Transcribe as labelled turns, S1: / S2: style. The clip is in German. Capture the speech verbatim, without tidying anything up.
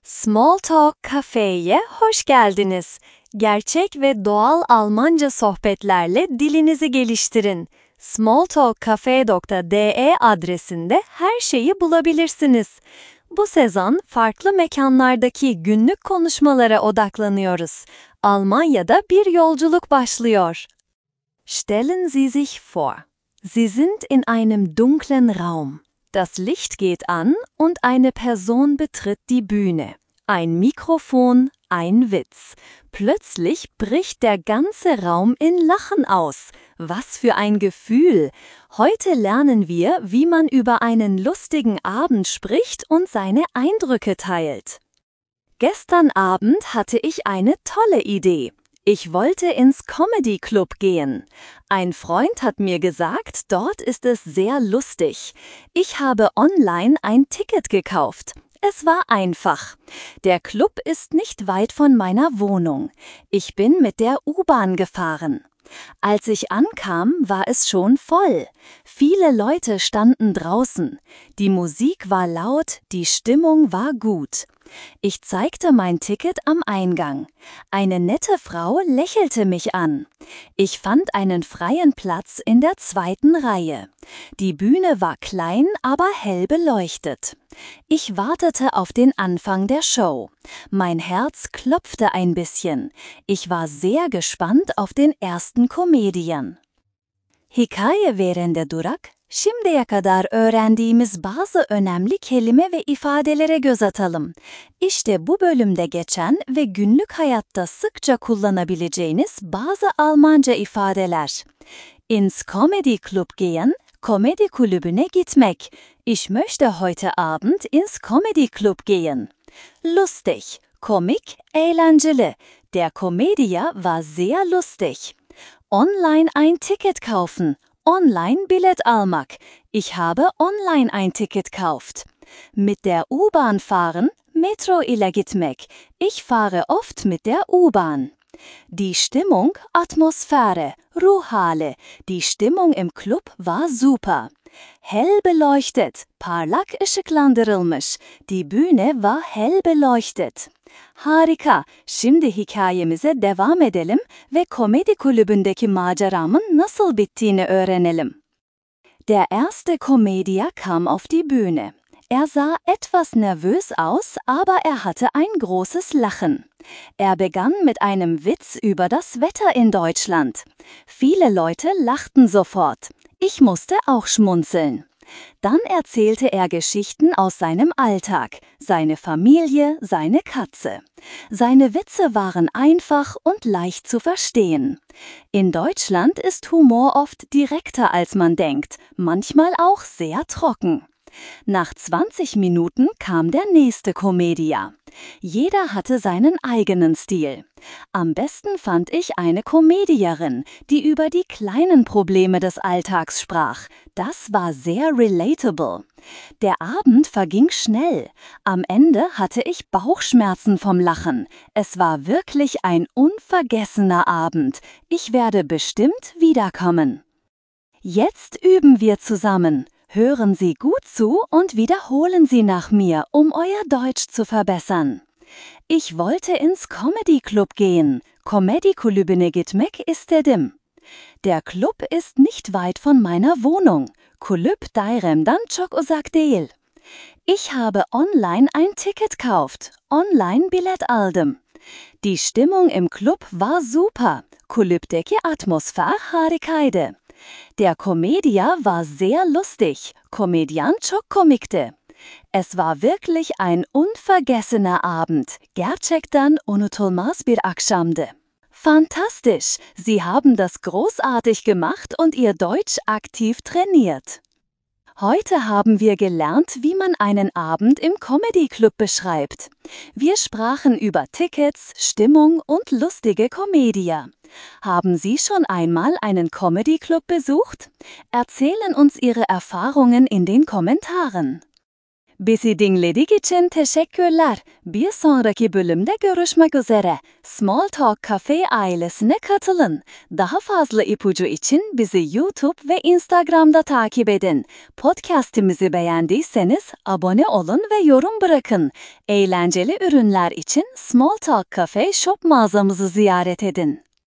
S1: Smalltalk Cafe'ye hoş geldiniz. Gerçek ve doğal Almanca sohbetlerle dilinizi geliştirin. smalltalkcafe nokta de adresinde her şeyi bulabilirsiniz. Bu sezon farklı mekanlardaki günlük konuşmalara odaklanıyoruz. Almanya'da bir yolculuk başlıyor. Stellen Sie sich vor, Sie sind in einem dunklen Raum. Das Licht geht an und eine Person betritt die Bühne. Ein Mikrofon, ein Witz. Plötzlich bricht der ganze Raum in Lachen aus. Was für ein Gefühl! Heute lernen wir, wie man über einen lustigen Abend spricht und seine Eindrücke teilt. Gestern Abend hatte ich eine tolle Idee. Ich wollte ins Comedy Club gehen. Ein Freund hat mir gesagt, dort ist es sehr lustig. Ich habe online ein Ticket gekauft. Es war einfach. Der Club ist nicht weit von meiner Wohnung. Ich bin mit der U-Bahn gefahren. Als ich ankam, war es schon voll. Viele Leute standen draußen. Die Musik war laut, die Stimmung war gut. Ich zeigte mein Ticket am Eingang. Eine nette Frau lächelte mich an. Ich fand einen freien Platz in der zweiten Reihe. Die Bühne war klein, aber hell beleuchtet. Ich wartete auf den Anfang der Show. Mein Herz klopfte ein bisschen. Ich war sehr gespannt auf den ersten Comedian. Hikaye verende durak, şimdiye kadar öğrendiğimiz bazı önemli kelime ve ifadelere göz atalım. İşte bu bölümde geçen ve günlük hayatta sıkça kullanabileceğiniz bazı Almanca ifadeler. Ins Comedy Club gehen, komedi kulübüne gitmek. Ich möchte heute Abend ins Comedy Club gehen. Lustig, komik, eğlenceli. Der Komedier war sehr lustig. Online ein Ticket kaufen. Online Bilet almak. Ich habe online ein Ticket kauft. Mit der U-Bahn fahren, Metro ile gitmek. Ich fahre oft mit der U-Bahn. Die Stimmung, Atmosphäre, Ruhhale. Die Stimmung im Club war super. Hell beleuchtet, parlak ışıklandırılmış. Die Bühne war hell beleuchtet. Harika, şimdi hikayemize devam edelim ve komedi kulübündeki maceramın nasıl bittiğini öğrenelim. Der erste Komedier kam auf die Bühne. Er sah etwas nervös aus, aber er hatte ein großes Lachen. Er begann mit einem Witz über das Wetter in Deutschland. Viele Leute lachten sofort. Ich musste auch schmunzeln. Dann erzählte er Geschichten aus seinem Alltag, seine Familie, seine Katze. Seine Witze waren einfach und leicht zu verstehen. In Deutschland ist Humor oft direkter als man denkt, manchmal auch sehr trocken. Nach zwanzig Minuten kam der nächste Komedier. Jeder hatte seinen eigenen Stil. Am besten fand ich eine Komedierin, die über die kleinen Probleme des Alltags sprach. Das war sehr relatable. Der Abend verging schnell. Am Ende hatte ich Bauchschmerzen vom Lachen. Es war wirklich ein unvergessener Abend. Ich werde bestimmt wiederkommen. Jetzt üben wir zusammen. Hören Sie gut zu und wiederholen Sie nach mir, um euer Deutsch zu verbessern. Ich wollte ins Comedy Club gehen. Komedi kulübüne gitmek istedim. Der Club ist nicht weit von meiner Wohnung. Kulüp dairemden çok uzak değil. Ich habe online ein Ticket kauft. Online bilet aldım. Die Stimmung im Club war super. Kulüpteki atmosfer harikaydı. Der Komedier war sehr lustig. Komedyan çok komikti. Es war wirklich ein unvergessener Abend. Gerçekten unutulmaz bir akşamdı. Fantastisch! Sie haben das großartig gemacht und Ihr Deutsch aktiv trainiert. Heute haben wir gelernt, wie man einen Abend im Comedy Club beschreibt. Wir sprachen über Tickets, Stimmung und lustige Komedier. Haben Sie schon einmal einen Comedy Club besucht? Erzählen uns Ihre Erfahrungen in den Kommentaren. Bizi dinledik için teşekkürler. Bir sonraki bölümde görüşmek üzere. Small Talk Cafe ailesine katılın. Daha fazla ipucu için bizi YouTube ve Instagram'da takip edin. Podcast'imizi beğendiyseniz abone olun ve yorum bırakın. Eğlenceli ürünler için Small Talk Cafe shop mağazamızı ziyaret edin.